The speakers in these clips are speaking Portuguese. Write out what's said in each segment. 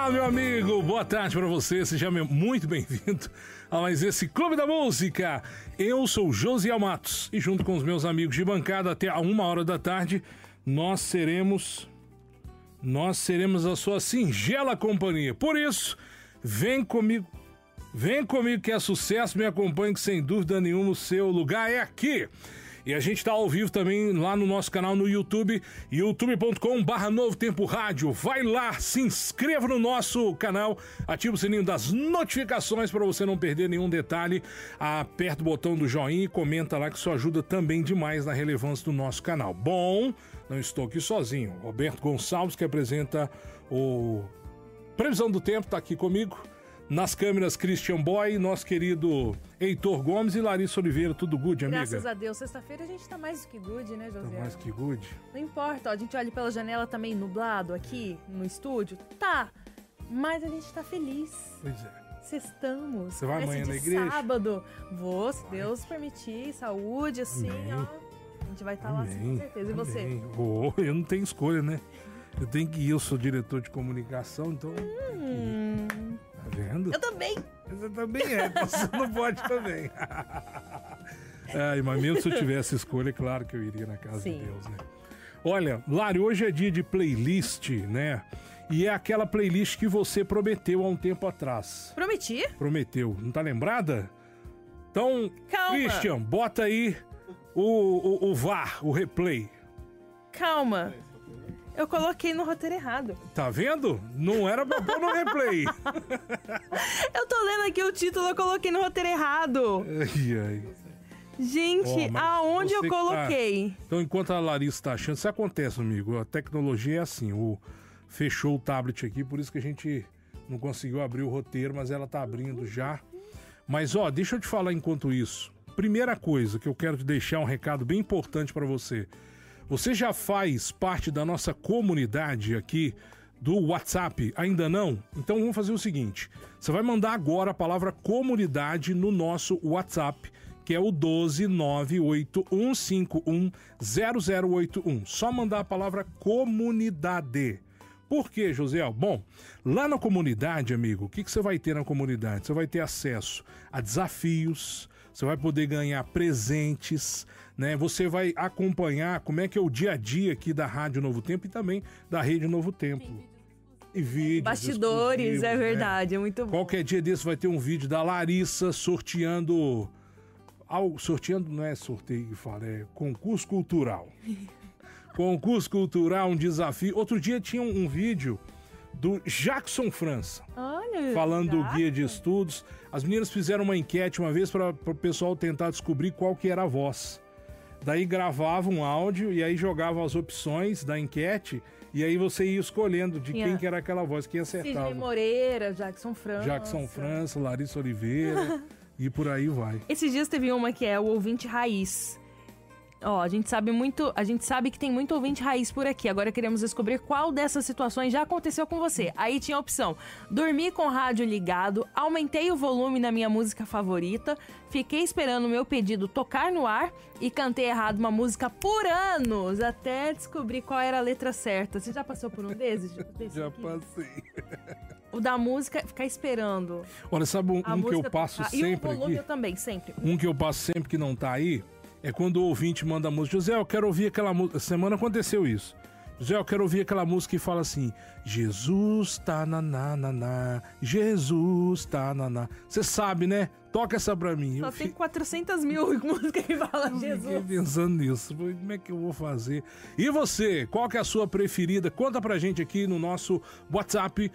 Meu amigo, boa tarde para você, seja muito bem-vindo a mais esse Clube da Música. Eu sou Josiel Matos e junto com os meus amigos de bancada até a 1h da tarde, nós seremos a sua singela companhia. Por isso, vem comigo que é sucesso, me acompanhe que sem dúvida nenhuma o seu lugar é aqui. E a gente tá ao vivo também lá no nosso canal no YouTube, youtube.com/Novo Tempo Rádio. Vai lá, se inscreva no nosso canal, ativa o sininho das notificações para você não perder nenhum detalhe. Aperta o botão do joinha e comenta lá que isso ajuda também demais na relevância do nosso canal. Bom, não estou aqui sozinho. Roberto Gonçalves, que apresenta o Previsão do Tempo, tá aqui comigo. Nas câmeras, Christian Boy, nosso querido Heitor Gomes e Larissa Oliveira. Tudo good, amiga? Graças a Deus. Sexta-feira a gente tá mais do que good, né, José? Tá mais que good? Não importa, ó, a gente olha pela janela também nublado aqui no estúdio. Tá, mas a gente tá feliz. Pois é. Sextamos. Você vai amanhã na igreja? Sábado. Vou, se Deus permitir, saúde, assim, Amém. ó. A gente vai estar lá, com certeza. E você? Vou, eu não tenho escolha, né? Eu tenho que ir, eu sou diretor de comunicação, então... Tá vendo? Eu também. Você também é, você não pode também. Mas mesmo se eu tivesse escolha, é claro que eu iria na casa de Deus, né? Olha, Lari, hoje é dia de playlist, né? E é aquela playlist que você prometeu há um tempo atrás. Prometi? Prometeu. Não tá lembrada? Então, Calma. Christian, bota aí o VAR, o replay. Calma. Eu coloquei no roteiro errado. Tá vendo? Não era pra pôr no replay. Eu tô lendo aqui o título, eu coloquei no roteiro errado. Ai. Gente, aonde eu coloquei? Tá... Então, enquanto a Larissa tá achando, isso acontece, amigo. A tecnologia é assim, fechou o tablet aqui, por isso que a gente não conseguiu abrir o roteiro, mas ela tá abrindo já. Mas, deixa eu te falar enquanto isso. Primeira coisa que eu quero te deixar um recado bem importante pra você. Você já faz parte da nossa comunidade aqui do WhatsApp? Ainda não? Então vamos fazer o seguinte. Você vai mandar agora a palavra comunidade no nosso WhatsApp, que é o 12981510081. Só mandar a palavra comunidade. Por quê, José? Bom, lá na comunidade, amigo, o que você vai ter na comunidade? Você vai ter acesso a desafios, você vai poder ganhar presentes, né? Você vai acompanhar como é que é o dia a dia aqui da Rádio Novo Tempo e também da Rede Novo Tempo. E vídeos bastidores, é verdade, né? É muito bom. Qualquer dia desse vai ter um vídeo da Larissa sorteando... Sorteando não é sorteio que fala, é concurso cultural. Concurso cultural, um desafio. Outro dia tinha um vídeo do Jackson França. Olha, falando do guia de estudos. As meninas fizeram uma enquete uma vez para o pessoal tentar descobrir qual que era a voz. Daí gravavam um áudio e aí jogavam as opções da enquete e aí você ia escolhendo de quem que era aquela voz, quem acertava. Sidney Moreira, Jackson França, Larissa Oliveira e por aí vai. Esses dias teve uma que é o ouvinte raiz. A gente sabe que tem muito ouvinte raiz por aqui. Agora queremos descobrir qual dessas situações já aconteceu com você. Aí tinha a opção: dormi com o rádio ligado, aumentei o volume na minha música favorita, fiquei esperando o meu pedido tocar no ar e cantei errado uma música por anos, até descobrir qual era a letra certa. Você já passou por um desses? Já passei. O da música, ficar esperando. Olha, sabe um que eu passo sempre e o volume aqui? Eu também, sempre. Um que eu passo sempre que não tá aí é quando o ouvinte manda a música. José, eu quero ouvir aquela música. Semana aconteceu isso. José, eu quero ouvir aquela música que fala assim: Jesus tá na na na na, Jesus tá na na. Você sabe, né? Toca essa pra mim. Só tem 400 mil músicas que falam Jesus. Eu fiquei pensando nisso. Como é que eu vou fazer? E você? Qual que é a sua preferida? Conta pra gente aqui no nosso WhatsApp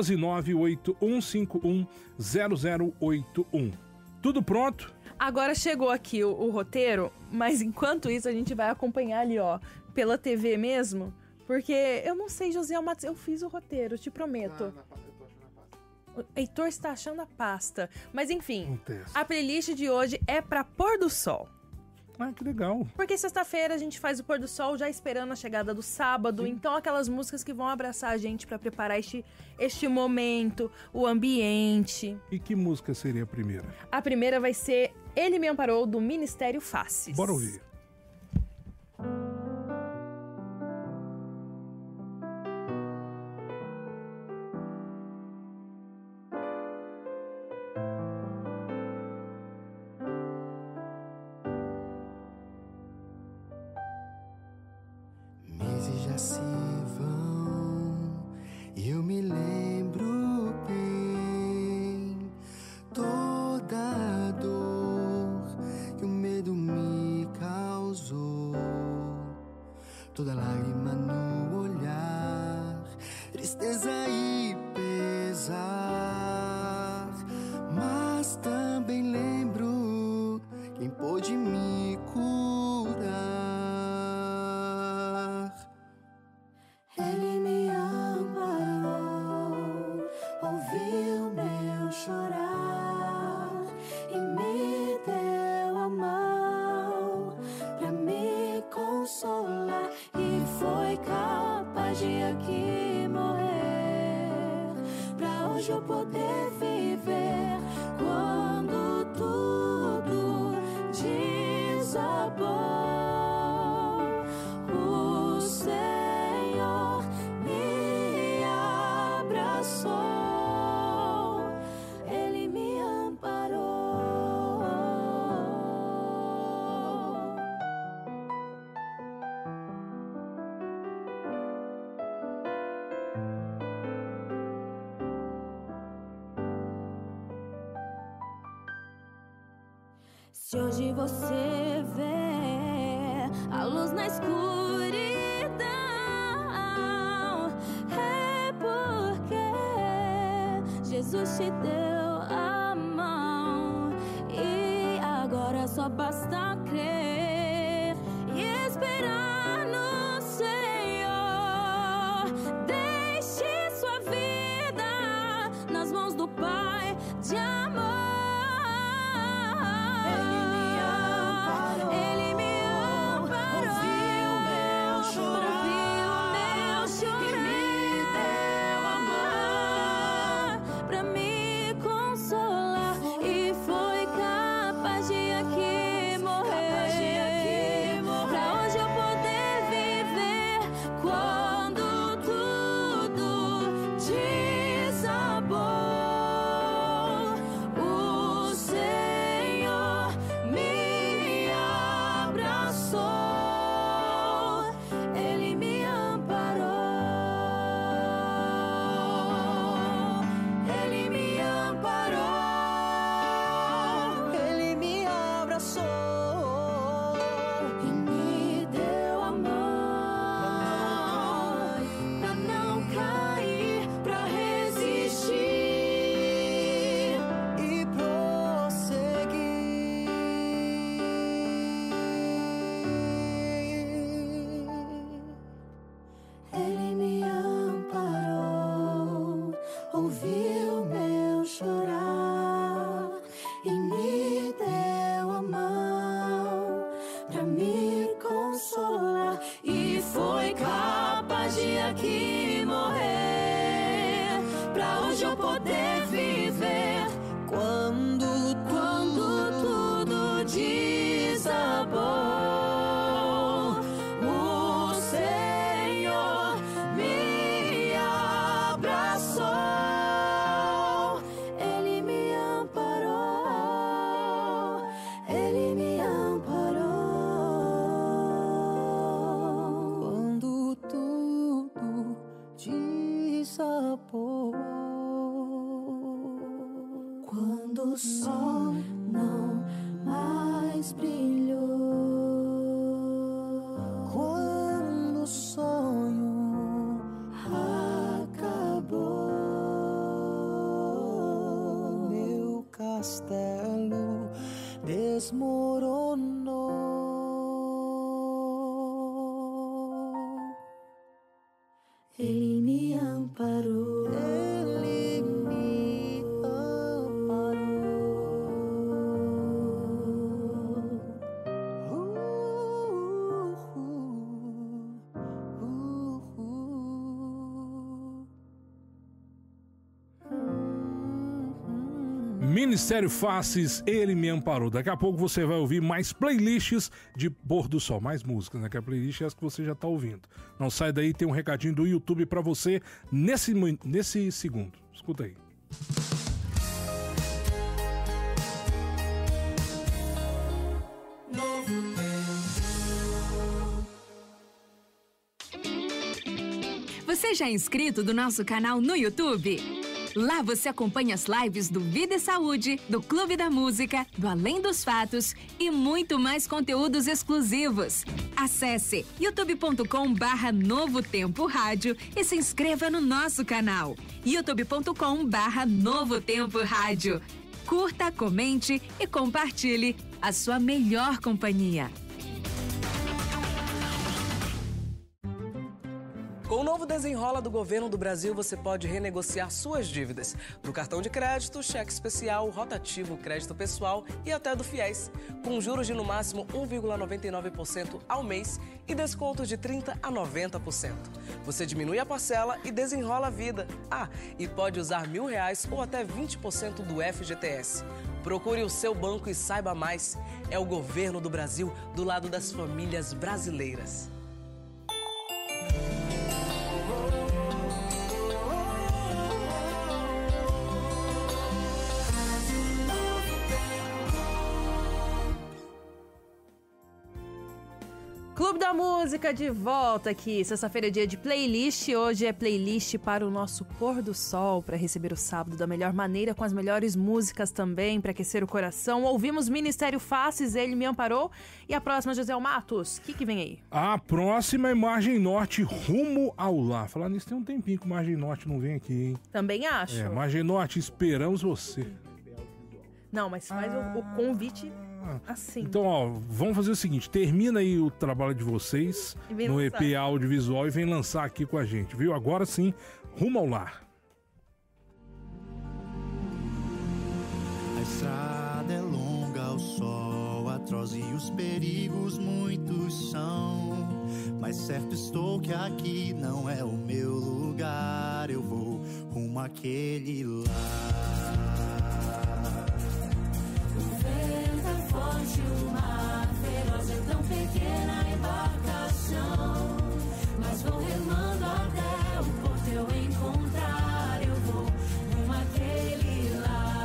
12981510081. Tudo pronto? Agora chegou aqui o roteiro, mas enquanto isso a gente vai acompanhar ali, pela TV mesmo, porque eu não sei, José Matos, eu fiz o roteiro, te prometo. O Heitor está achando a pasta. Mas enfim, a playlist de hoje é pra pôr do sol. Ah, que legal. Porque sexta-feira a gente faz o pôr do sol já esperando a chegada do sábado. Sim. Então aquelas músicas que vão abraçar a gente pra preparar este momento, o ambiente. E que música seria a primeira? A primeira vai ser Ele Me Amparou, do Ministério Faces. Bora ouvir. dias se vão e eu me lembro bem toda a dor que o medo me causou, toda lágrima no olhar, tristeza e pesar. Mas também lembro quem pôde me curar. Ele me amparou, ouviu meu chorar e me deu a mão pra me consolar. E foi capaz de aqui morrer pra hoje eu poder viver. Quando tudo desabou, o Senhor me abraçou, Ele me amparou. Se hoje você vê a luz na escuridão, é porque Jesus te deu a mão e agora só basta crer e esperar no Senhor. Deixe sua vida nas mãos do Pai de amor. Aqui morrer pra hoje eu poder viver. Quando tudo desabou, o Senhor me abraçou, Ele me amparou, Ele me amparou. Quando tudo desabou, quando o sol não mais brilhou, quando o sonho acabou, meu castelo desmoronou, Ele me amparou, Ele me amparou. Ministério Faces, Ele me amparou. Daqui a pouco você vai ouvir mais playlists de pôr do sol, mais músicas, né? Que a playlist é essa que você já tá ouvindo. Não sai daí, tem um recadinho do YouTube pra você nesse segundo. Escuta aí. Você já é inscrito do nosso canal no YouTube? Lá você acompanha as lives do Vida e Saúde, do Clube da Música, do Além dos Fatos e muito mais conteúdos exclusivos. Acesse youtube.com/Novo Tempo Rádio e se inscreva no nosso canal. youtube.com/Novo Tempo Rádio. Curta, comente e compartilhe a sua melhor companhia. Com o novo Desenrola do Governo do Brasil, você pode renegociar suas dívidas do cartão de crédito, cheque especial, rotativo, crédito pessoal e até do FIES, com juros de no máximo 1,99% ao mês e descontos de 30% a 90%. Você diminui a parcela e desenrola a vida. E pode usar R$1.000 ou até 20% do FGTS. Procure o seu banco e saiba mais. É o Governo do Brasil do lado das famílias brasileiras. Clube da Música de volta aqui. Sexta-feira é dia de playlist. Hoje é playlist para o nosso pôr do sol, para receber o sábado da melhor maneira, com as melhores músicas também, para aquecer o coração. Ouvimos Ministério Faces, Ele Me Amparou. E a próxima, José Matos, o que vem aí? A próxima é Margem Norte, Rumo ao Lar. Falar nisso tem um tempinho que Margem Norte não vem aqui, hein? Também acho. Margem Norte, esperamos você. Não, mas faz o convite assim. Então, vamos fazer o seguinte, termina aí o trabalho de vocês no EP audiovisual e vem lançar aqui com a gente, viu? Agora sim, Rumo ao Lar. A estrada é longa, o sol atroz e os perigos muitos são, mas certo estou que aqui não é o meu lugar, eu vou rumo àquele lar. Forte, o mar feroz é tão pequena a embarcação, mas vou remando até o porto eu encontrar. Eu vou rumo àquele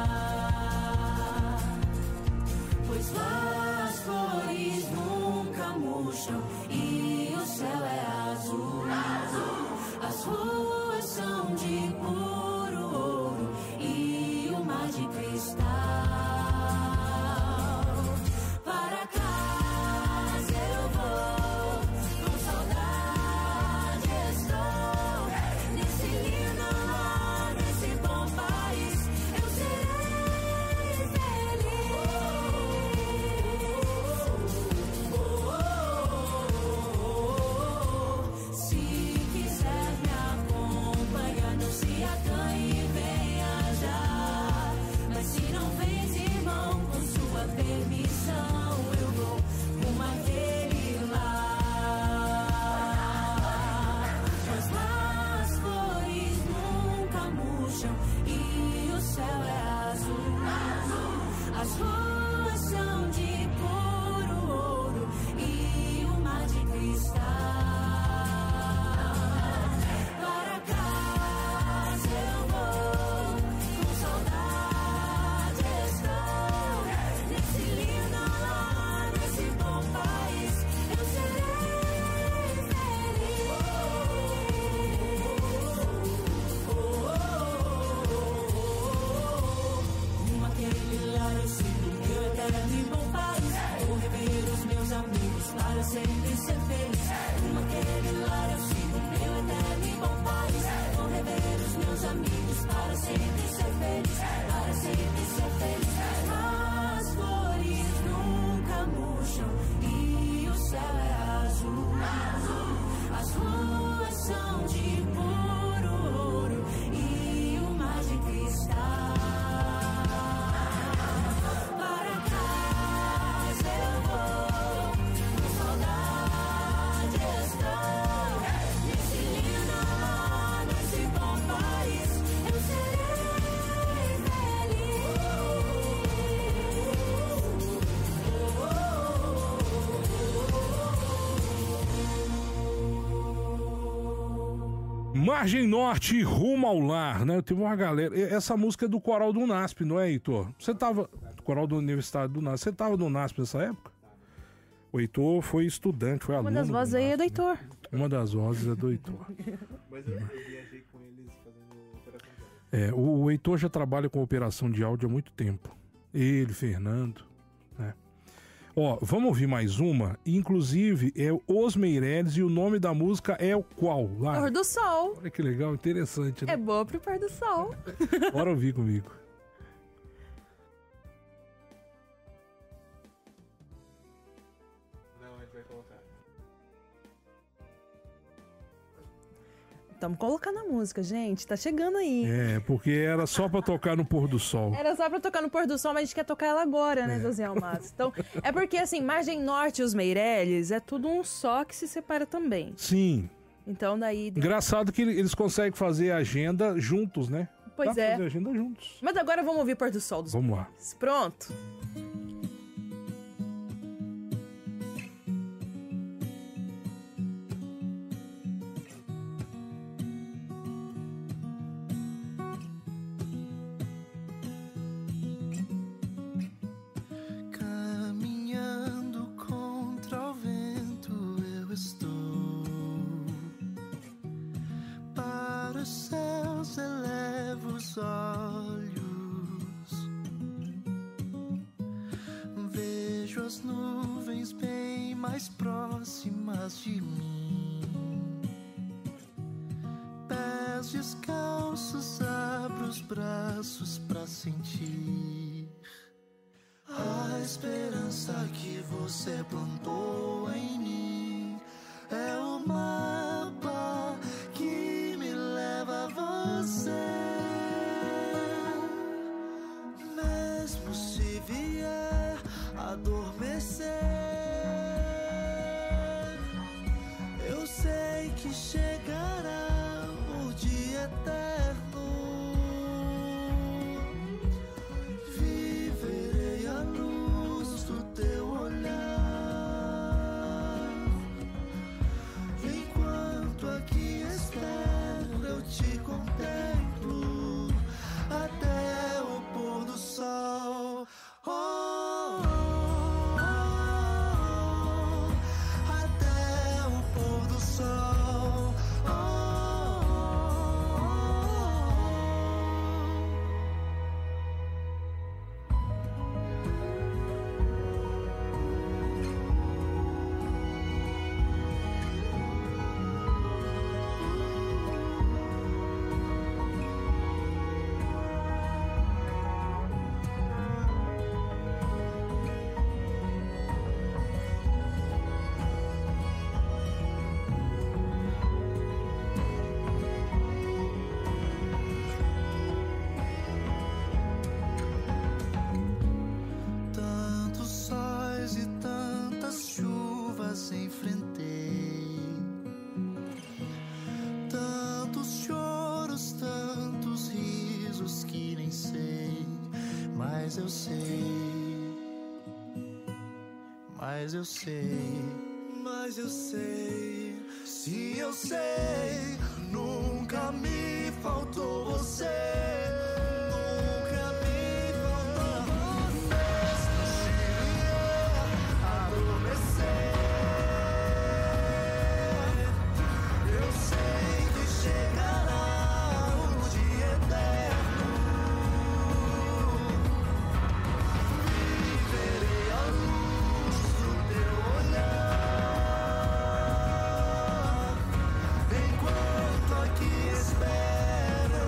lar, pois lá as flores nunca murcham e o céu é azul. As ruas são de puro ouro e o mar de cristal. Margem Norte, Rumo ao Lar, né? Teve uma galera... Essa música é do Coral do NASP, não é, Heitor? Você tava... Coral do Universitário do NASP. Você tava no NASP nessa época? O Heitor foi estudante, foi aluno. Uma das vozes aí é do Heitor. Uma das vozes é do Heitor. Mas eu viajei com eles fazendo operação de áudio. O Heitor já trabalha com operação de áudio há muito tempo. Ele, Fernando, né? Ó, vamos ouvir mais uma. Inclusive, é Os Meirelles e o nome da música é o qual? Lá. Pôr do sol. Olha que legal, interessante, né? É boa pro pôr do sol. Bora ouvir comigo. Não, a gente vai colocar. Estamos colocando a música, gente. Tá chegando aí. É, porque era só pra tocar no pôr do sol. Era só pra tocar no pôr do sol, mas a gente quer tocar ela agora, né, José Almatos? Então, é porque, assim, Margem Norte e os Meirelles é tudo um só que se separa também. Sim. Então, daí... Engraçado que eles conseguem fazer a agenda juntos, né? Pois Dá pra é. fazer a agenda juntos. Mas agora vamos ouvir Pôr do Sol dos Vamos lá. Meirelles. Pronto. Caminhando contra o vento eu estou. Para os céus elevo os olhos. Vejo as nuvens bem mais próximas de mim. Pés descalços, abro os braços pra sentir a esperança que você plantou em mim. É o mapa que me leva a você. Mesmo se vier adormecer, eu sei que chegará o dia eterno. Viverei a luz do teu olhar. Enquanto aqui espero, eu te contemplo até o pôr do sol. Oh, oh, oh, até o pôr do sol. Oh, tantos sóis e tantas chuvas enfrentei, tantos choros, tantos risos que nem sei, mas eu sei, mas eu sei, mas eu sei, sim eu sei, nunca me faltou você. Nunca me faltou você. Se vier adormecer, eu sei que chegará o dia eterno. Viverei a luz do teu olhar. Enquanto aqui espero,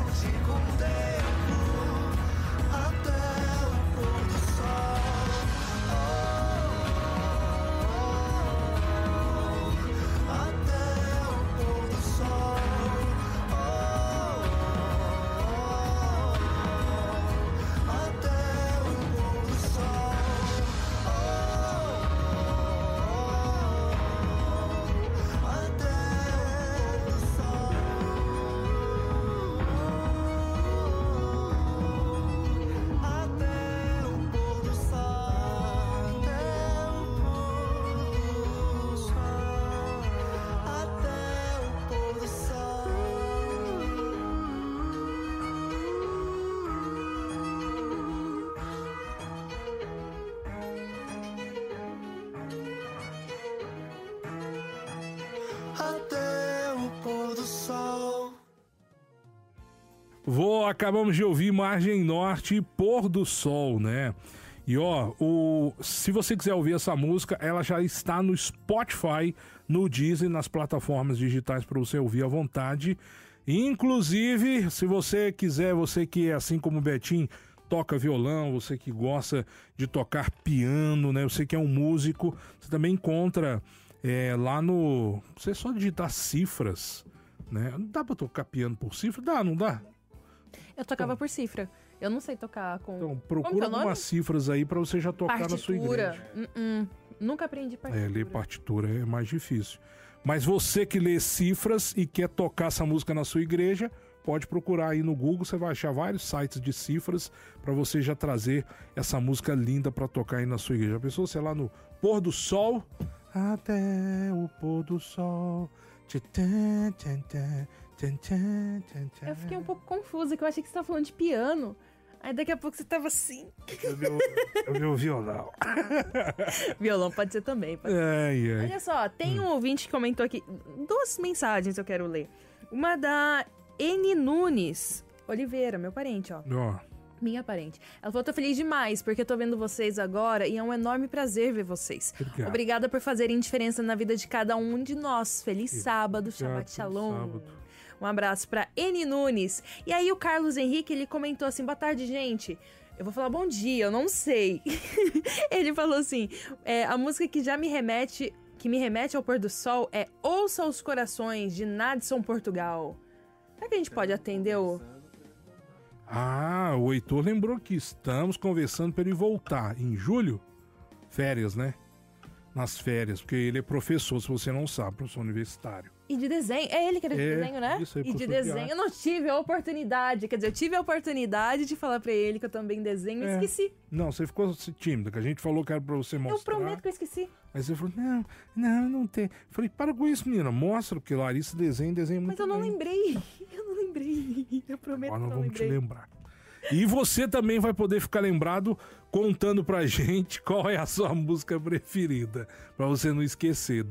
Acabamos de ouvir Margem Norte e Pôr do Sol, né? E ó, se você quiser ouvir essa música, ela já está no Spotify, no Deezer, nas plataformas digitais para você ouvir à vontade. Inclusive, se você quiser, você que é assim como o Betinho, toca violão, você que gosta de tocar piano, né? Você que é um músico, você também encontra lá no... Você só digitar cifras, né? Não dá pra tocar piano por cifra? Dá, não dá? Eu tocava por cifra. Eu não sei tocar com... Então, procura algumas cifras aí pra você já tocar partitura. na sua igreja. Nunca aprendi partitura. Ler partitura é mais difícil. Mas você que lê cifras e quer tocar essa música na sua igreja, pode procurar aí no Google, você vai achar vários sites de cifras pra você já trazer essa música linda pra tocar aí na sua igreja. A pessoa, sei lá, no pôr do sol, até o pôr do sol. Eu fiquei um pouco confusa, que eu achei que você tava falando de piano. Aí daqui a pouco você tava assim. Eu vi o violão. Violão pode ser também. Pode ser. Olha só, tem um ouvinte que comentou aqui. 2 mensagens eu quero ler. Uma da N. Nunes Oliveira, meu parente, ó. Minha parente. Ela falou, tô feliz demais, porque eu tô vendo vocês agora e é um enorme prazer ver vocês. Obrigado. Obrigada por fazerem diferença na vida de cada um de nós. Feliz sábado, Shabbat Shalom. Sábado. Um abraço pra N. Nunes. E aí o Carlos Henrique, ele comentou assim, boa tarde, gente. Eu vou falar bom dia, eu não sei. Ele falou assim, a música que me remete ao pôr do sol é Ouça os Corações, de Nadson Portugal. Será que a gente pode atender o... O Heitor lembrou que estamos conversando para ele voltar em julho, férias, né? Nas férias, porque ele é professor, se você não sabe, professor universitário. E de desenho, é ele que era de desenho, né? Isso aí, e de desenho, eu não tive a oportunidade, quer dizer, eu tive a oportunidade de falar pra ele que eu também desenho, mas esqueci. Não, você ficou tímida, que a gente falou que era pra você mostrar. Eu prometo que eu esqueci. Aí você falou, não tem. Eu falei, para com isso, menina, mostra, porque Larissa desenha muito. Mas eu não lembrei, eu prometo Agora que eu não vamos lembrei. te lembrar. E você também vai poder ficar lembrado contando pra gente qual é a sua música preferida, pra você não esquecer.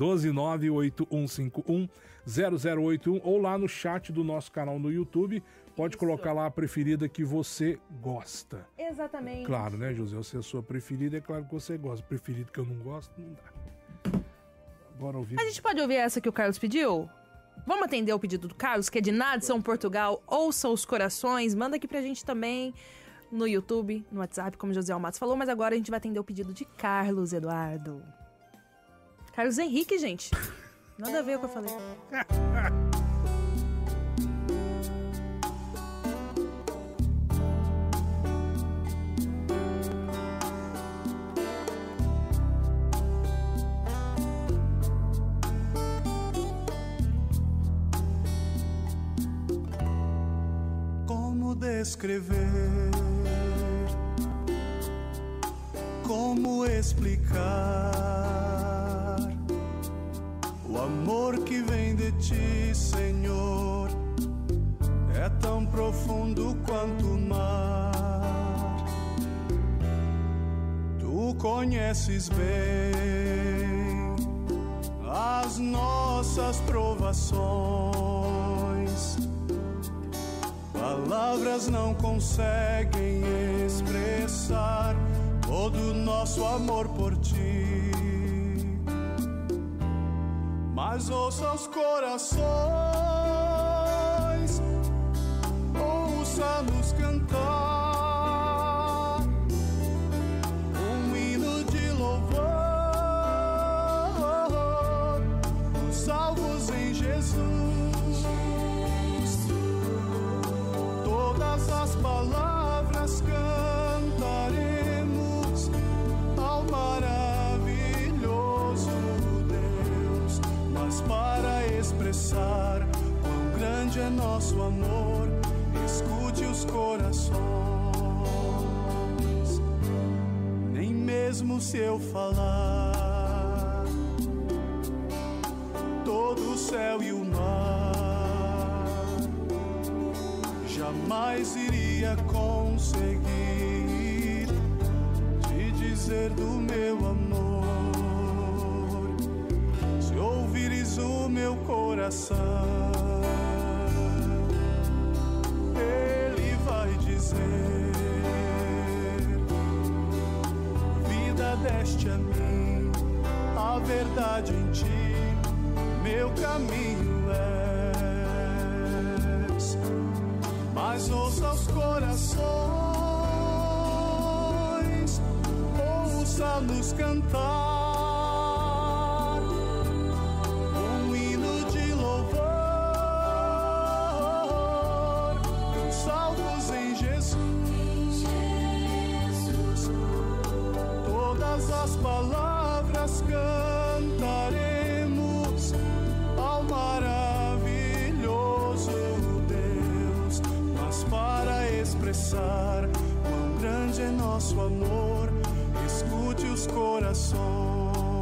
12981510081 ou lá no chat do nosso canal no YouTube. Pode colocar lá a preferida que você gosta. Exatamente. Claro, né, José? Se é a sua preferida, é claro que você gosta. Preferido que eu não gosto, não dá. Bora ouvir. A gente pode ouvir essa que o Carlos pediu? Vamos atender o pedido do Carlos, que é de Nadson Portugal. Ouça os Corações. Manda aqui pra gente também no YouTube, no WhatsApp, como o José Almatos falou. Mas agora a gente vai atender o pedido de Carlos Eduardo. Carlos Henrique, gente. Nada a ver com o que eu falei. Descrever, como explicar o amor que vem de ti, Senhor, é tão profundo quanto o mar. Tu conheces bem as nossas provações. Palavras não conseguem expressar todo o nosso amor por ti. Mas ouça os corações, ouça-nos cantar um hino de louvor, os salvos em Jesus. Todas as palavras cantaremos ao maravilhoso Deus, mas para expressar quão grande é nosso amor, escute os corações. Nem mesmo se eu falar todo o céu e o mar, jamais iria conseguir te dizer do meu amor. Se ouvires o meu coração, deste a mim, a verdade em ti, meu caminho és. Mas ouça os corações, ouça-nos cantar um hino de louvor, salvos em Jesus. Todas as palavras cantaremos ao maravilhoso Deus, mas para expressar quão grande é nosso amor, escute os corações.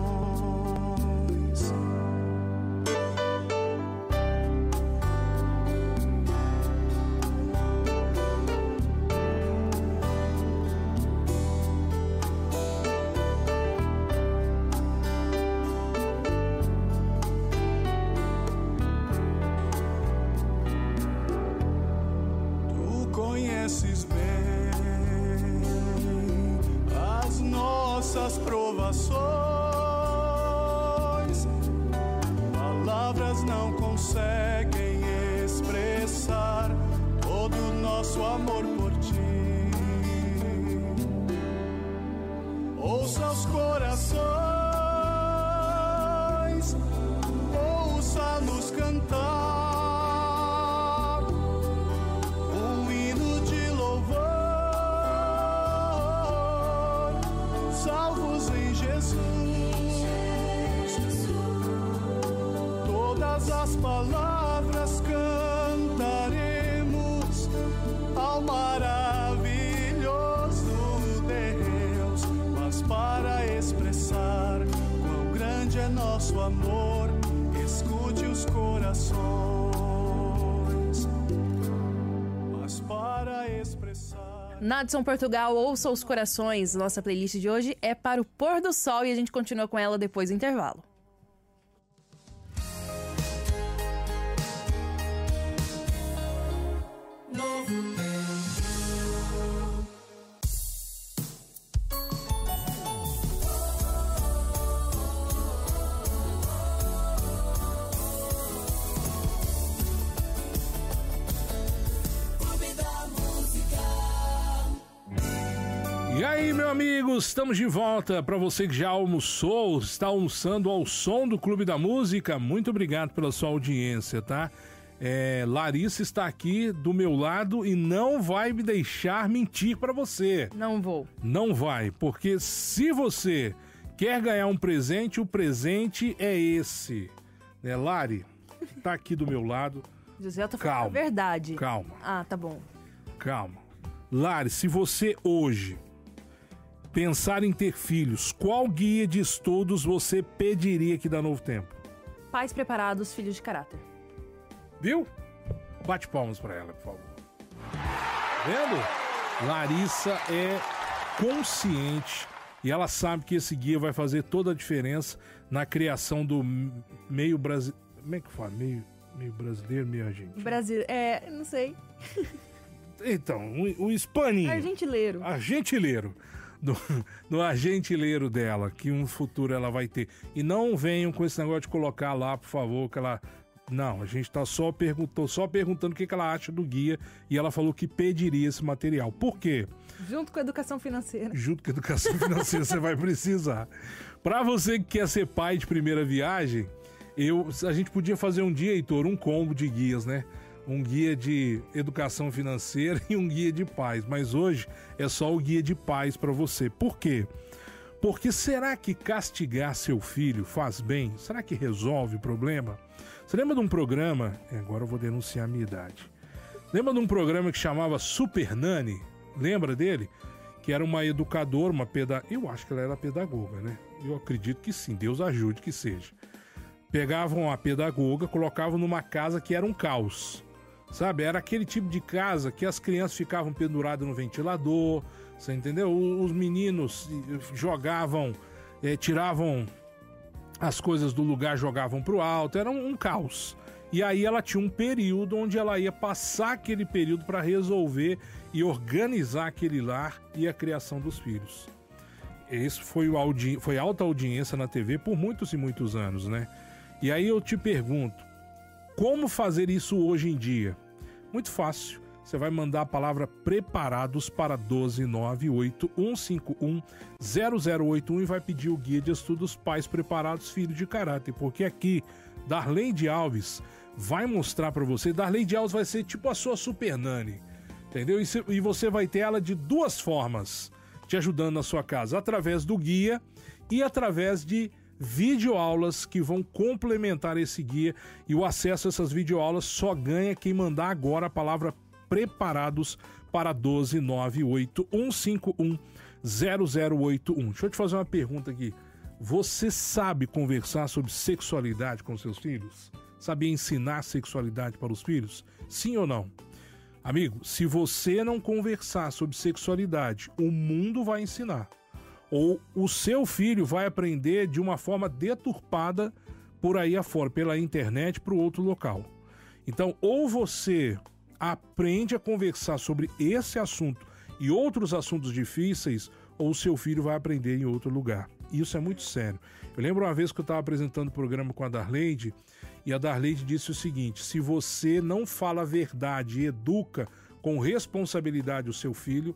Tu conheces bem as nossas provações, palavras não conseguem expressar todo o nosso amor por ti. Ouça os corações, ouça-nos cantar um hino de louvor, salvos em Jesus. Todas as palavras cantaremos ao maravilhoso Deus, mas para expressar quão grande é nosso amor, escute os corações. Mas para expressar. Nadson Portugal, ouça os corações. Nossa playlist de hoje é para o pôr do sol e a gente continua com ela depois do intervalo. E aí, meu amigo, estamos de volta. Para você que já almoçou, está almoçando ao som do Clube da Música, muito obrigado pela sua audiência, tá? Larissa está aqui do meu lado e não vai me deixar mentir para você. Não vou. Não vai, porque se você quer ganhar um presente, o presente é esse. Né, Lari, tá aqui do meu lado. José, tá falando Calma. a verdade. Calma. Ah, tá bom. Calma. Lari, se você hoje pensar em ter filhos, qual guia de estudos você pediria aqui da Novo Tempo? Pais preparados, filhos de caráter. Viu? Bate palmas pra ela, por favor. Vendo? Larissa é consciente e ela sabe que esse guia vai fazer toda a diferença na criação do meio brasileiro. Como é que fala? Meio brasileiro, meio argentino. Brasil, não sei. Então, o hispaninho. Argentileiro. Argentileiro. Do argentileiro dela, que um futuro ela vai ter. E não venham com esse negócio de colocar lá, por favor, que ela... Não, a gente tá só perguntando o que ela acha do guia e ela falou que pediria esse material. Por quê? Junto com a educação financeira. Junto com a educação financeira você vai precisar. Pra você que quer ser pai de primeira viagem, a gente podia fazer um dia, Heitor, um combo de guias, né? Um guia de educação financeira e um guia de paz. Mas hoje é só o guia de paz para você. Por quê? Porque será que castigar seu filho faz bem? Será que resolve o problema? Você lembra de um programa... Agora eu vou denunciar a minha idade. Lembra de um programa que chamava Super Nani? Lembra dele? Que era uma educadora, eu acho que ela era pedagoga, né? Eu acredito que sim, Deus ajude que seja. Pegavam a pedagoga, colocavam numa casa que era um caos. Sabe, era aquele tipo de casa que as crianças ficavam penduradas no ventilador, você entendeu? Os meninos jogavam, tiravam as coisas do lugar, jogavam pro alto, era um caos. E aí ela tinha um período onde ela ia passar aquele período para resolver e organizar aquele lar e a criação dos filhos. esse foi alta audiência na TV por muitos e muitos anos, né? E aí eu te pergunto, como fazer isso hoje em dia? Muito fácil. Você vai mandar a palavra preparados para 12981510081 e vai pedir o guia de estudos Pais Preparados, Filhos de Caráter. Porque aqui, Darleide Alves vai mostrar para você. Darleide Alves vai ser tipo a sua super nani, entendeu? E você vai ter ela de duas formas, te ajudando na sua casa, através do guia e através de videoaulas que vão complementar esse guia. E o acesso a essas videoaulas só ganha quem mandar agora a palavra preparados para 12981510081. Deixa eu te fazer uma pergunta aqui. Você sabe conversar sobre sexualidade com seus filhos? Sabe ensinar sexualidade para os filhos? Sim ou não? Amigo, se você não conversar sobre sexualidade, o mundo vai ensinar. Ou o seu filho vai aprender de uma forma deturpada por aí afora, pela internet, para o outro local. Então, ou você aprende a conversar sobre esse assunto e outros assuntos difíceis, ou seu filho vai aprender em outro lugar. Isso é muito sério. Eu lembro uma vez que eu estava apresentando o programa com a Darleide, e a Darleide disse o seguinte: se você não fala a verdade e educa com responsabilidade o seu filho,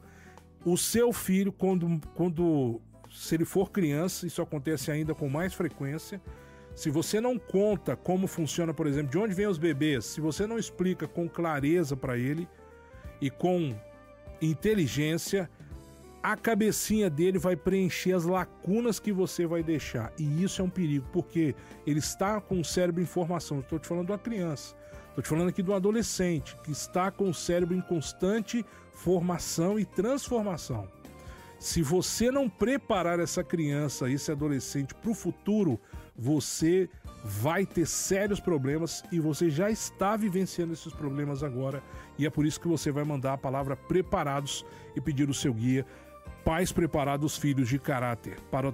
se ele for criança, isso acontece ainda com mais frequência, se você não conta como funciona, por exemplo, de onde vêm os bebês, se você não explica com clareza para ele e com inteligência, a cabecinha dele vai preencher as lacunas que você vai deixar. E isso é um perigo, porque ele está com o cérebro em formação. Estou te falando de uma criança, estou te falando aqui de um adolescente que está com o cérebro em constante formação e transformação. Se você não preparar essa criança, esse adolescente para o futuro, você vai ter sérios problemas e você já está vivenciando esses problemas agora. E é por isso que você vai mandar a palavra preparados e pedir o seu guia Pais Preparados, Filhos de Caráter para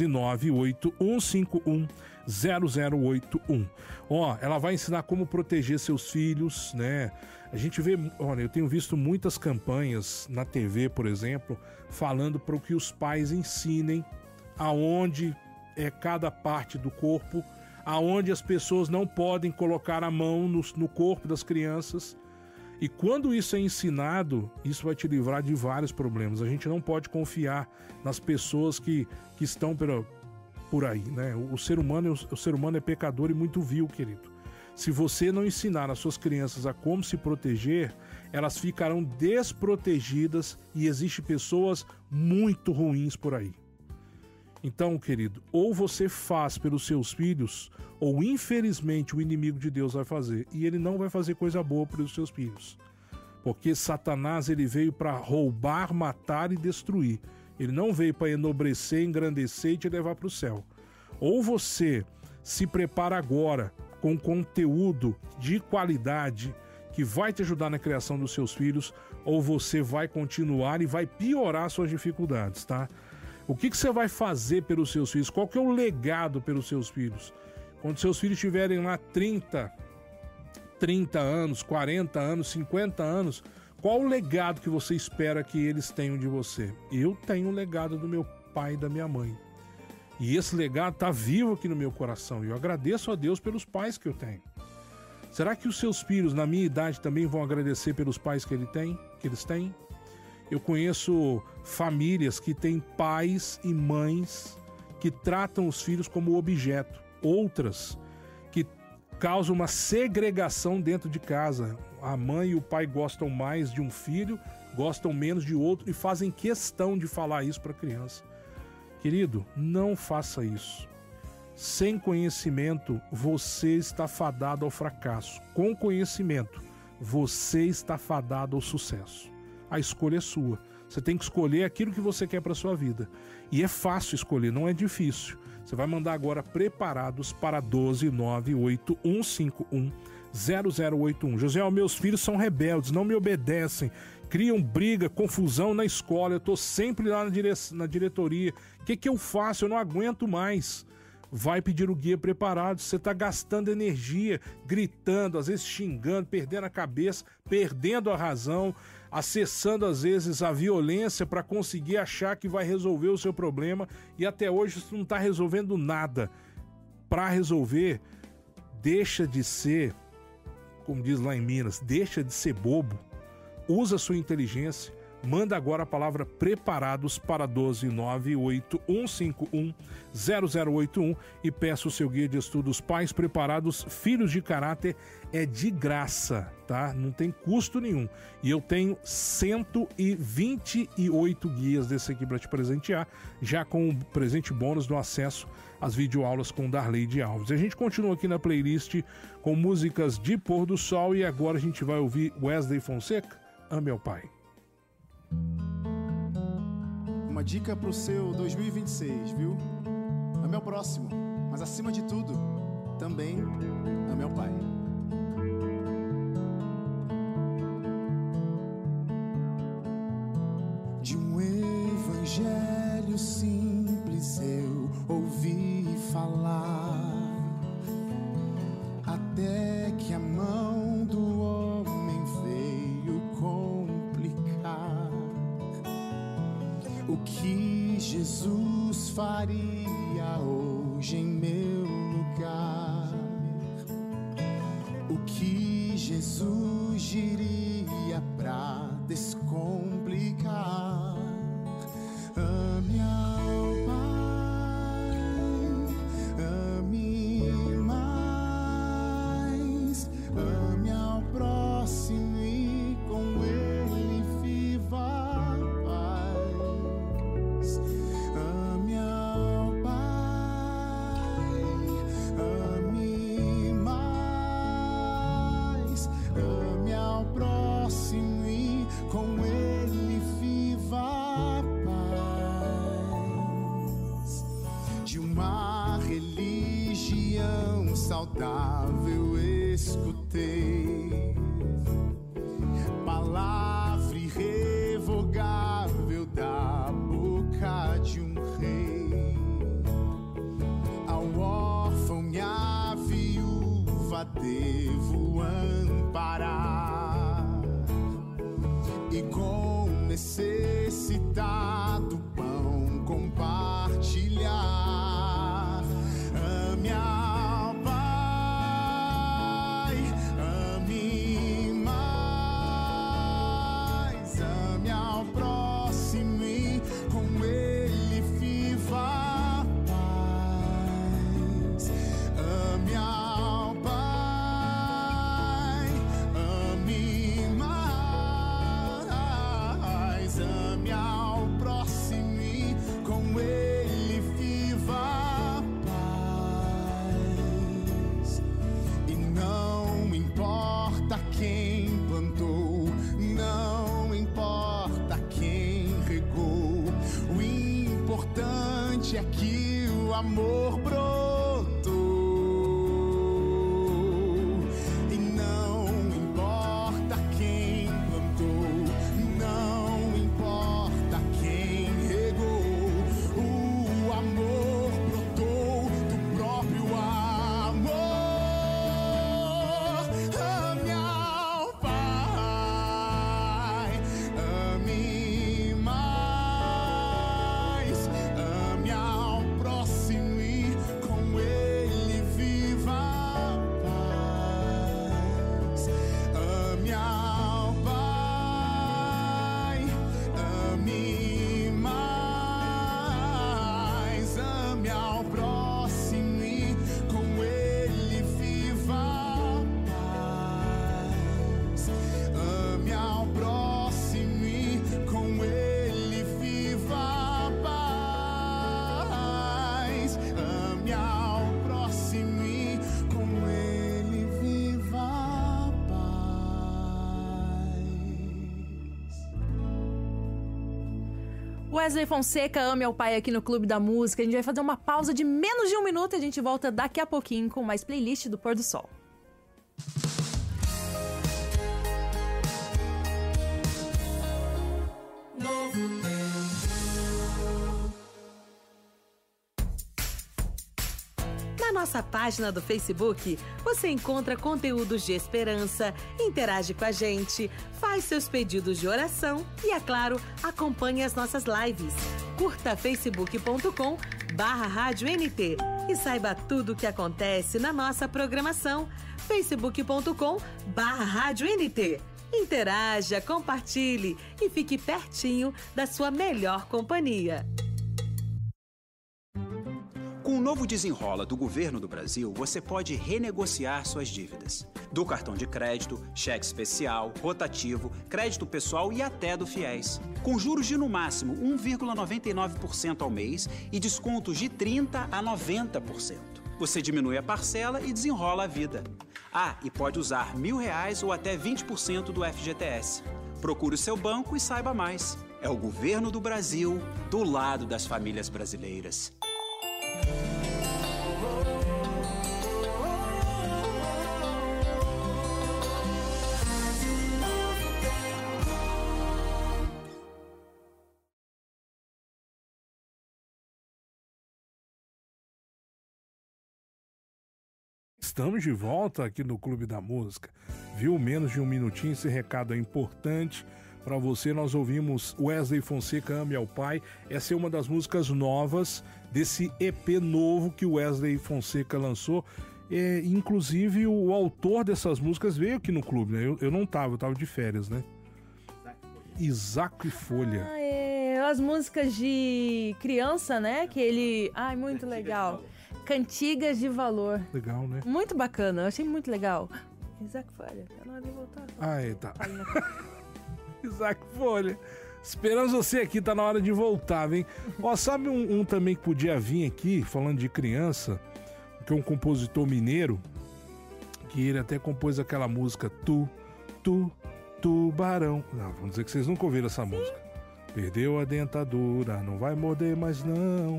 12981510081. Ela vai ensinar como proteger seus filhos, né? A gente vê, eu tenho visto muitas campanhas na TV, por exemplo, falando para que os pais ensinem aonde é cada parte do corpo, aonde as pessoas não podem colocar a mão no corpo das crianças. E quando isso é ensinado, isso vai te livrar de vários problemas. A gente não pode confiar nas pessoas que estão por aí, né? O ser humano é pecador e muito vil, querido. Se você não ensinar as suas crianças a como se proteger, elas ficarão desprotegidas e existem pessoas muito ruins por aí. Então, querido, ou você faz pelos seus filhos, ou infelizmente o inimigo de Deus vai fazer. E ele não vai fazer coisa boa pelos seus filhos. Porque Satanás, ele veio para roubar, matar e destruir. Ele não veio para enobrecer, engrandecer e te levar para o céu. Ou você se prepara agora com conteúdo de qualidade que vai te ajudar na criação dos seus filhos, ou você vai continuar e vai piorar suas dificuldades, tá? O que você vai fazer pelos seus filhos? Qual que é o legado pelos seus filhos? Quando seus filhos tiverem lá 30 anos, 40 anos, 50 anos, qual o legado que você espera que eles tenham de você? Eu tenho o legado do meu pai e da minha mãe. E esse legado está vivo aqui no meu coração. E eu agradeço a Deus pelos pais que eu tenho. Será que os seus filhos, na minha idade, também vão agradecer pelos pais que eles têm? Eu conheço famílias que têm pais e mães que tratam os filhos como objeto. Outras que causam uma segregação dentro de casa. A mãe e o pai gostam mais de um filho, gostam menos de outro e fazem questão de falar isso para a criança. Querido, não faça isso. Sem conhecimento, você está fadado ao fracasso. Com conhecimento, você está fadado ao sucesso. A escolha é sua. Você tem que escolher aquilo que você quer para sua vida. E é fácil escolher, não é difícil. Você vai mandar agora preparados para 12981510081. José, meus filhos são rebeldes, não me obedecem, criam briga, confusão na escola, eu estou sempre lá na diretoria. O que eu faço? Eu não aguento mais. vai pedir o guia preparado. Você está gastando energia, gritando, às vezes xingando, perdendo a cabeça, perdendo a razão, acessando às vezes a violência para conseguir achar que vai resolver o seu problema e até hoje você não está resolvendo nada. Para resolver, deixa de ser, como diz lá em Minas, deixa de ser bobo, usa sua inteligência, manda agora a palavra preparados para 12981510081 e peça o seu guia de estudos Pais Preparados, Filhos de Caráter. É de graça, tá? Não tem custo nenhum. E eu tenho 128 guias desse aqui para te presentear, já com o presente bônus do acesso às videoaulas com Darleide Alves. A gente continua aqui na playlist com músicas de pôr do sol e agora a gente vai ouvir Wesley Fonseca, Ame ao Pai. Uma dica pro seu 2026, viu? Ame ao próximo, mas acima de tudo, também ame ao Pai. De um evangelho simples eu ouvi falar, até que a mão do homem veio complicar o que Jesus faria hoje em meu lugar, o que Jesus diria pra descomplicar. Ame ao Pai, ame mais, ame ao próximo e com ele viva a paz. Ame ao Pai, ame mais, ame ao próximo e com ele viva a paz. De uma religião saudável escutei palavra irrevogável da boca de um rei. Ao órfão e à viúva devo amparar, e com necessitado pão compartilhar. Ame ao Pai, ame mais, ame ao próximo e com ele viva a paz. Ame ao Pai, ame mais, ame ao próximo e com ele viva a paz. E não importa quem plantou, não importa quem regou, o importante é que o amor brotou. E não importa quem plantou, não importa quem regou, o amor brotou do próprio amor. Ame ao Pai, ame mais, ame ao próximo e com ele viva a paz. Ame ao Pai, ame mais, ame ao próximo e com ele viva a paz. Ame ao próximo e com ele viva a paz. Ame ao próximo e com ele viva a paz. Wesley Fonseca, Ame ao Pai aqui no Clube da Música. A gente vai fazer uma pausa de menos de um minuto e a gente volta daqui a pouquinho com mais playlist do Pôr do Sol. nossa página do Facebook, você encontra conteúdos de esperança, interage com a gente, faz seus pedidos de oração e, é claro, acompanhe as nossas lives. Curta facebook.com/Rádio NT e saiba tudo o que acontece na nossa programação. facebook.com/Rádio NT. Interaja, compartilhe e fique pertinho da sua melhor companhia. Com o novo Desenrola do Governo do Brasil, você pode renegociar suas dívidas. Do cartão de crédito, cheque especial, rotativo, crédito pessoal e até do FIES. Com juros de no máximo 1,99% ao mês e descontos de 30% a 90%. Você diminui a parcela e desenrola a vida. Ah, e pode usar R$1.000 ou até 20% do FGTS. Procure o seu banco e saiba mais. É o Governo do Brasil, do lado das famílias brasileiras. Estamos de volta aqui no Clube da Música. Viu? Menos de um minutinho, esse recado é importante para você. Nós ouvimos Wesley Fonseca, Ame ao Pai. Essa é uma das músicas novas desse EP novo que o Wesley Fonseca lançou. Inclusive, o autor dessas músicas veio aqui no clube, né? Eu não tava, eu tava de férias, né? Isaac Folha. As músicas de criança, né? Que ele... Ai, muito legal. Cantigas de valor. Legal, né? Muito bacana, eu achei muito legal. Isaac Folha, tá na hora de voltar. Tá. Isaac Folha. Esperamos você aqui, tá na hora de voltar, vem. Ó, sabe um também que podia vir aqui, falando de criança, que é um compositor mineiro, que ele até compôs aquela música Tubarão. Não, vamos dizer que vocês nunca ouviram essa música. Perdeu a dentadura, não vai morder mais não.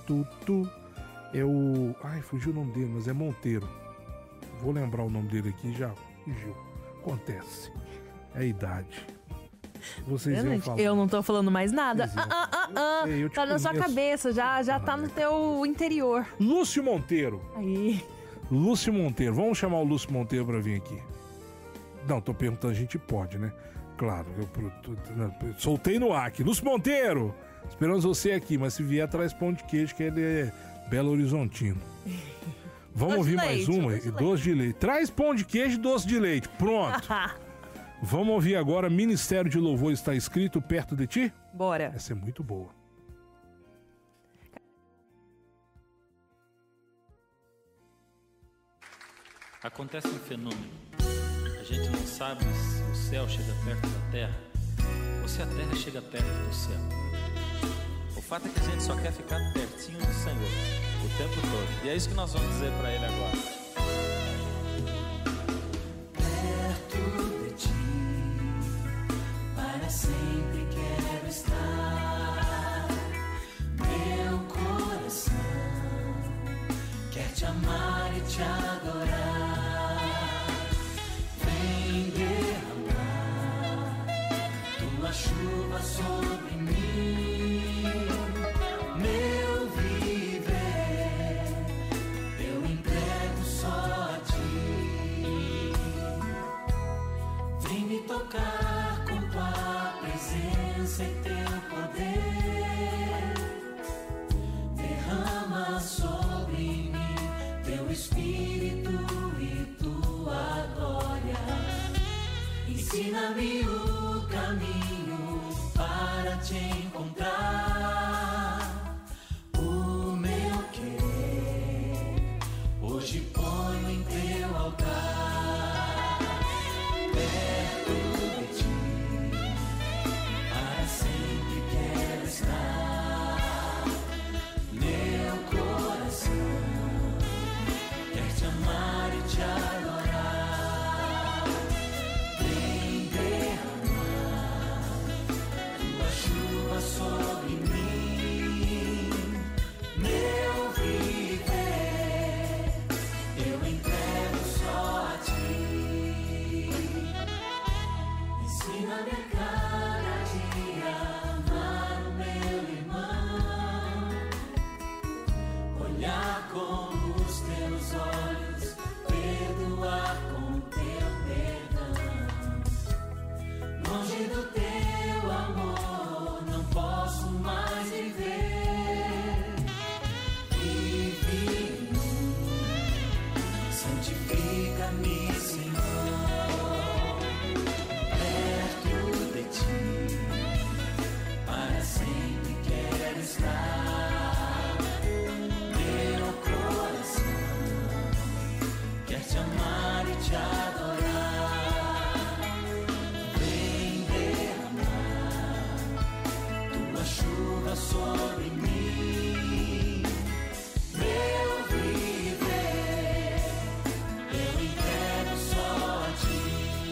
É o... Ai, fugiu o nome dele, mas é Monteiro. Vou lembrar o nome dele aqui, já fugiu. Acontece. É a idade. Vocês iam falar. Eu não tô falando mais nada. Tá na sua cabeça, já tá no teu interior. Lúcio Monteiro. Aí. Lúcio Monteiro. Vamos chamar o Lúcio Monteiro pra vir aqui. Não, tô perguntando, a gente pode, né? Claro, eu soltei no ar aqui. Lúcio Monteiro! Esperamos você aqui, mas se vier, traz pão de queijo, que ele é Belo Horizontino. Vamos ouvir mais uma? Doce de leite. Traz pão de queijo e doce de leite. Pronto. Vamos ouvir agora Ministério de Louvor Está Escrito Perto de Ti? Bora. Essa é muito boa. Acontece um fenômeno. A gente não sabe se o céu chega perto da terra ou se a terra chega perto do céu. O fato é que a gente só quer ficar pertinho do Senhor o tempo todo. E é isso que nós vamos dizer para Ele agora. Perto de Ti, para sempre quero estar. Meu coração quer Te amar e Te adorar. Vem derramar Tua chuva sobre mim. Meu viver, eu entrego só a Ti. Vem me tocar com Tua presença e Teu poder. Derrama sobre mim Teu Espírito e Tua glória. Ensina-me o caminho para Te encontrar. Hoje ponho em Teu altar, perto de Ti, para sempre quero estar. Meu coração quer Te amar e Te adorar. Vem derramar Tua chuva sobre mim. Meu viver, ensina-me a cada dia amar o meu irmão, olhar com os Teus do teu amor não posso mais viver. Vive em mim, santifica-me, Senhor, perto de ti, para sempre quero estar. Meu coração quer te amar e te adorar. Vem derramar tua chuva sobre mim. Meu viver eu entrego só a ti.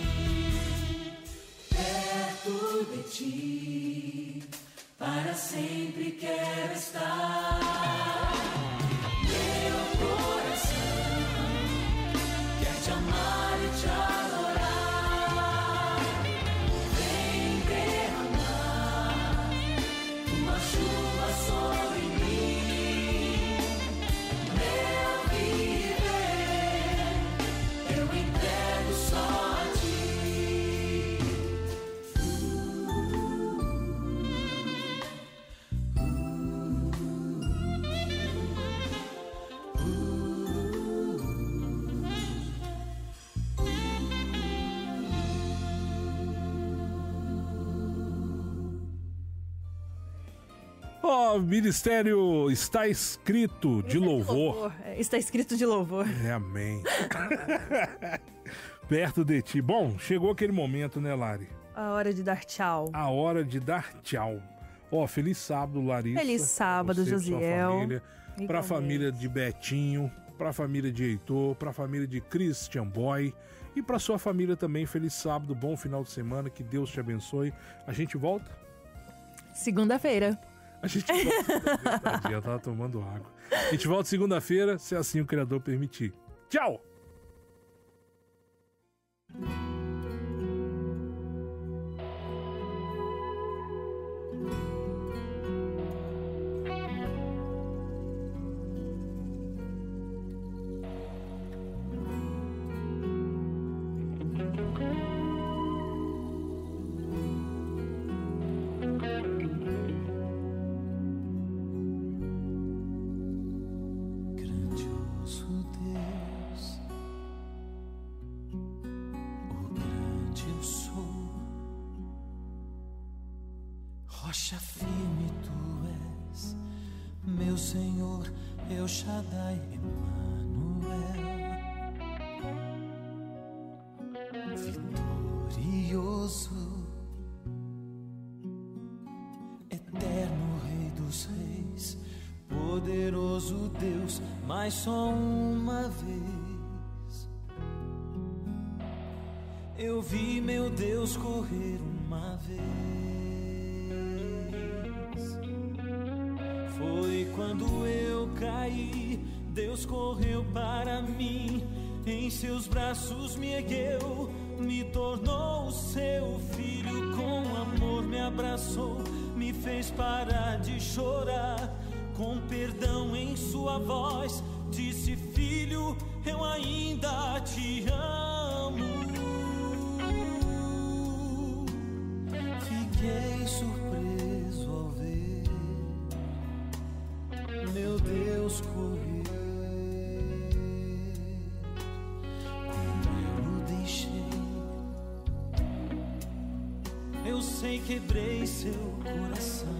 Perto de ti, para sempre quero estar. Meu coração quer te amar e te adorar. Vem derramar tua chuva sobre mim. Meu viver eu entrego só a ti. Ó, Ministério Está Escrito de Louvor. Está escrito de louvor. É, amém. Perto de ti. Bom, chegou aquele momento, né, Lari? A hora de dar tchau. A hora de dar tchau. Ó, feliz sábado, Larissa. Feliz sábado, Você, Josiel. Pra família, pra Igualmente. família de Betinho, pra família de Heitor, pra família de Christian Boy e pra sua família também. Feliz sábado, bom final de semana, que Deus te abençoe. A gente volta? Segunda-feira. A gente volta. Tadinha, eu tava tomando água. A gente volta segunda-feira, se assim o Criador permitir. Tchau! Grandioso Deus, o grande eu sou, rocha firme tu és, meu Senhor, El Shaddai, Emmanuel, vitorioso, eterno Rei dos Reis, poderoso Deus, mas só uma vez eu vi meu Deus correr uma vez. Foi quando eu caí, Deus correu para mim, em seus braços me ergueu, me tornou seu filho, com amor me abraçou, me fez parar de chorar, com perdão em sua voz, disse: filho, eu ainda te amo. Fiquei surpreso ao ver meu Deus correr. Quando eu o deixei, eu sei, quebrei seu coração.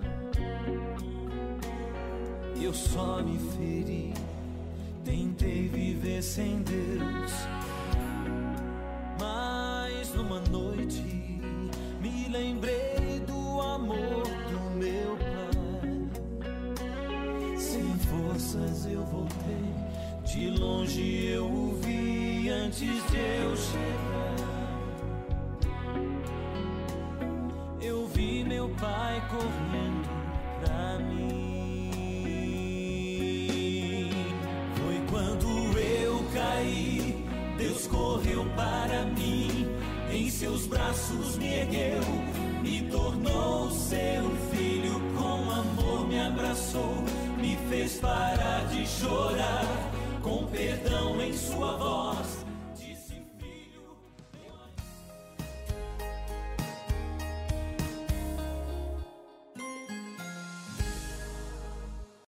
Eu só me feri, tentei viver sem Deus, mas numa noite me lembrei do amor do meu Pai. Sem forças eu voltei, de longe eu o vi antes de eu chegar. Eu vi meu Pai correndo pra mim. Deus correu para mim, em seus braços me ergueu, me tornou seu filho, com amor me abraçou, me fez parar de chorar, com perdão em sua voz,